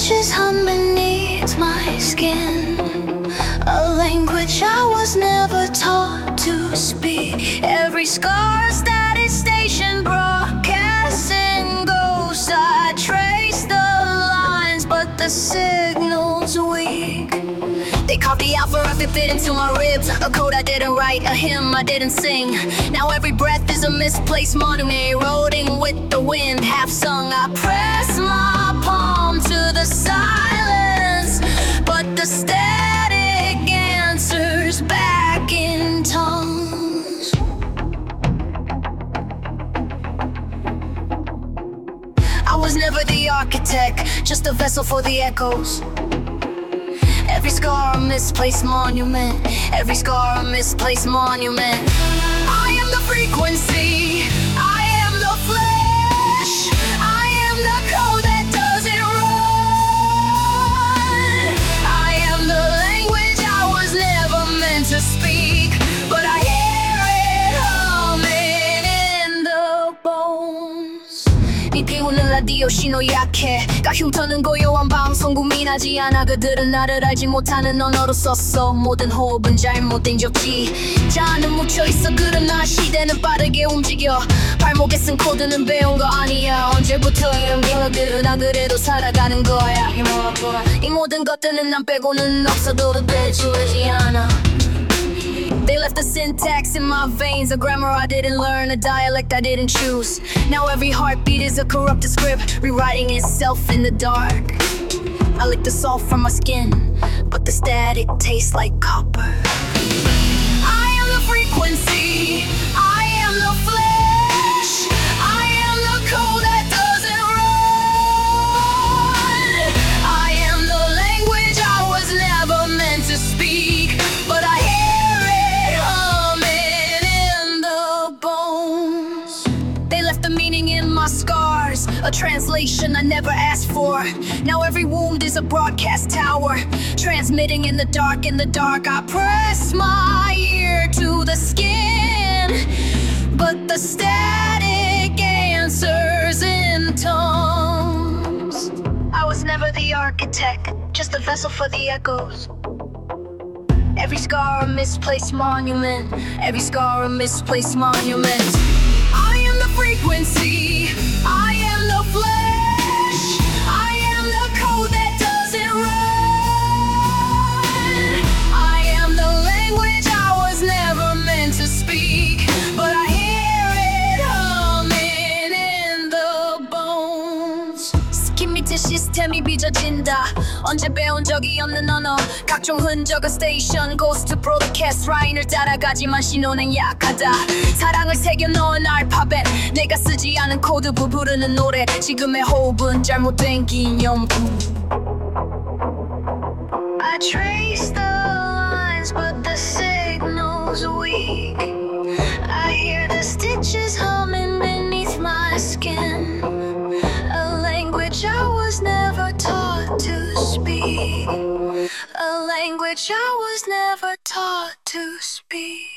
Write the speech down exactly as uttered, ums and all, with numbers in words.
stitches hum beneath my skin, a language I was never taught to speak. Every scar static station broadcasting ghosts. I trace the lines, but the signal's weak. They carved the alphabet fit into my ribs, a code I didn't write, a hymn I didn't sing. Now every breath is a misplaced monument, eroding with the wind. Half sung, I press my palm to the silence, but the static answers back in tongues. I was never the architect, just a vessel for the echoes. Every scar a misplaced monument, every scar a misplaced monument. I am the frequency, I am the flesh, I am the code that doesn't run. I am the language I was never meant to speak, but I hear it humming in the bones. 이 비오는 라디오 신호 약해, 흉터는 고요한 방송 구민하지 않아. 그들은 나를 알지 못하는 언어로 썼어. 모든 호흡은 잘못된 접지. 자아는 묻혀있어. 그러나 시대는 빠르게 움직여. 발목에 쓴 코드는 배운 거 아니야. 언제부터 이런 기억들은 안 그래도 살아가는 거야. 이 모든 것들은 난 빼고는 없어도 배주하지 않아. They left the syntax in my veins, a grammar I didn't learn, a dialect I didn't choose. Now every heartbeat is a corrupted script, rewriting itself in the dark. I lick the salt from my skin, but the static tastes like copper. I am the frequency, I am the flesh, I am the code that doesn't run. I am the language I was never meant to speak, but I hear it humming in the bones. They left the meaning in my scars, a translation I never asked for. Now every wound is a broadcast tower, transmitting in the dark. In the dark I press my ear to the skin, but the static answers in tongues. I was never the architect, just a vessel for the echoes. Every scar a misplaced monument, every scar a misplaced monument. I am the frequency, I am the flesh, I am the code that doesn't run. I am the language I was never meant to speak, but I hear it humming in the bones. 스킨 밑에 시스템이 빚어진다. 언제 배운 적이 없는 언어, 각종 흔적은 스테이션 고스트 브로드캐스트 라인을 따라가지만 신호는 약하다. 사랑을 새겨 넣은 알파벳, 내가 쓰지 않은 코드 부르는 노래. 지금의 호흡은 잘못된 기념품. I trace the lines but the signal's weak. I hear the stitches humming beneath my skin, a language I was never taught to speak, a language I was never taught to speak.